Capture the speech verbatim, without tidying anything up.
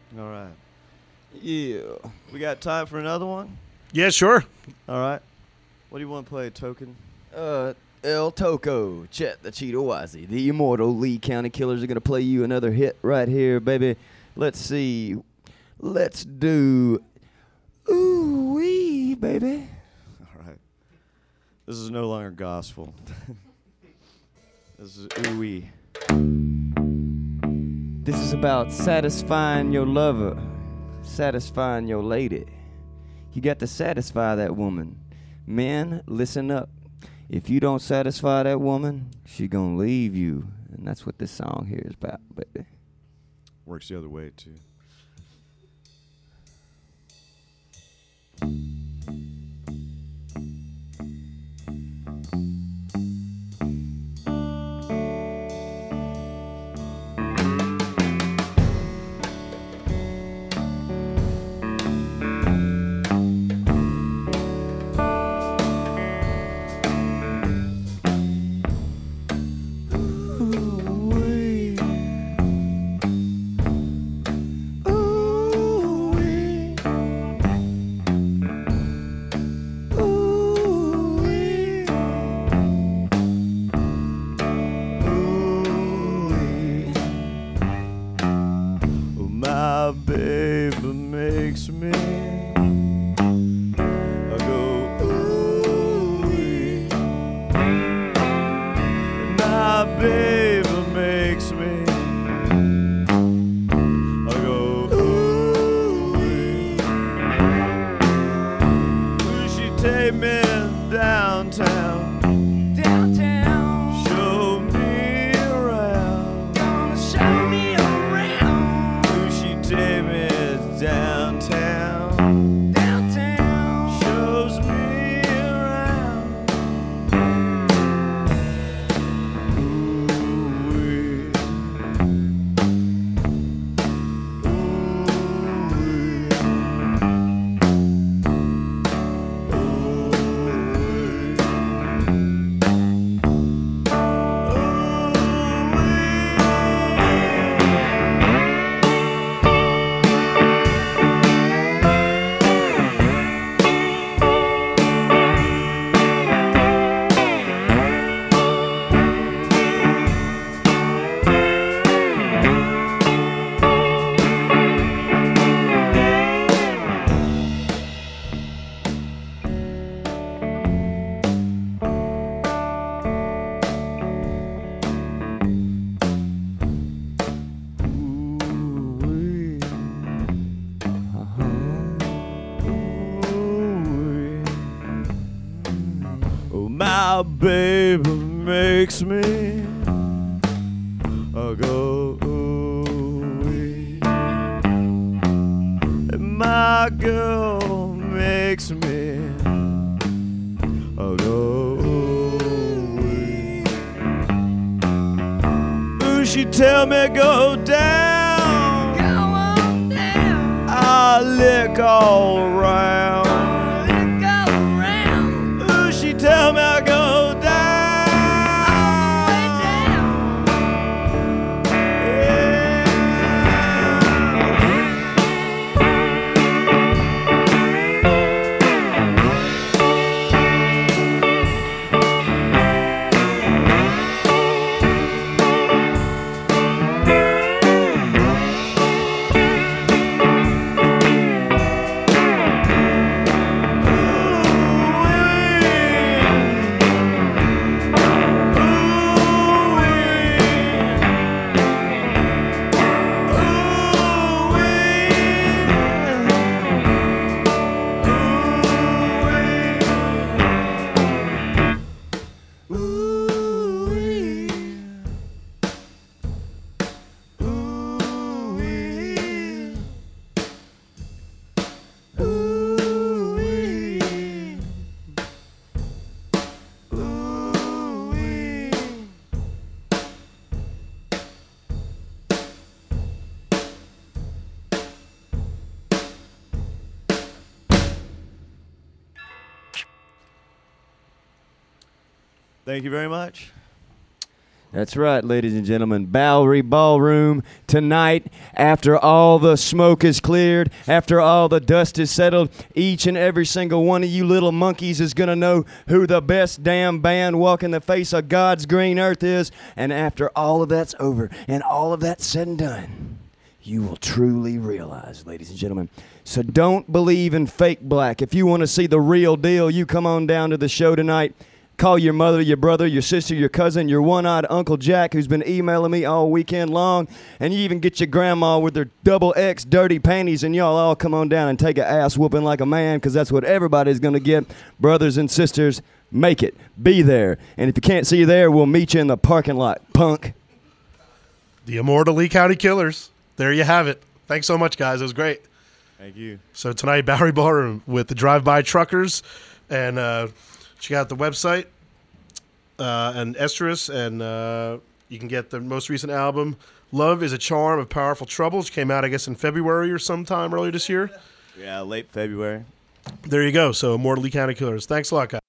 All right. Yeah. We got time for another one? Yeah, sure. All right. What do you want to play, Token? Uh, El Toco, Chet the Cheeto Wazzy, the immortal Lee County Killers are going to play you another hit right here, baby. Let's see. Let's do Ooh Wee, baby. All right. This is no longer gospel. This is ooh wee. This is about satisfying your lover, satisfying your lady. You got to satisfy that woman. Men, listen up. If you don't satisfy that woman, she gonna leave you. And that's what this song here is about, baby. Works the other way, too. My baby makes me I go ooh-wee. My baby makes me I go ooh-wee. Will she take me downtown? Downtown, Show me around. gonna show me around. Will she take me downtown? Downtown, Shows me around. Ooh-wee. Oh, my baby makes me I go ooh-wee. And my girl makes me I go ooh-wee. Ooh, she tell me go down, go on down, I lick all around. go around, Ooh, she tell me I go down. way down. Thank you very much. That's right, ladies and gentlemen. Bowery Ballroom tonight. After all the smoke is cleared, after all the dust is settled, each and every single one of you little monkeys is going to know who the best damn band walking the face of God's green earth is. And after all of that's over and all of that's said and done, you will truly realize, ladies and gentlemen. So don't believe in fake black. If you want to see the real deal, you come on down to the show tonight. Call your mother, your brother, your sister, your cousin, your one-eyed Uncle Jack who's been emailing me all weekend long, and you even get your grandma with her double X dirty panties, and y'all all come on down and take an ass whooping like a man, because that's what everybody's going to get. Brothers and sisters, make it. Be there. And if you can't see you there, we'll meet you in the parking lot, punk. The immortal Lee County Killers. There you have it. Thanks so much, guys. It was great. Thank you. So tonight, Bowery Ballroom with the Drive-By Truckers, and uh, check out the website uh, and Estrus, and uh, you can get the most recent album, Love is a Charm of Powerful Trouble, which came out, I guess, in February or sometime earlier this year. Yeah, late February. There you go. So, Immortal Lee County Killers. Thanks a lot, guys.